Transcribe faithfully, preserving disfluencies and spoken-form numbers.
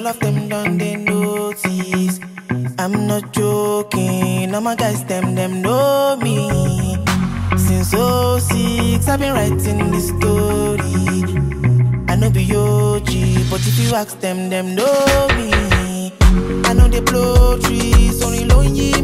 all of them done they notice. I'm not joking, all my guys them them know me. Since oh six I've been writing this story. I know be O G, but if you ask them, them know me. I know they blow trees, only lonely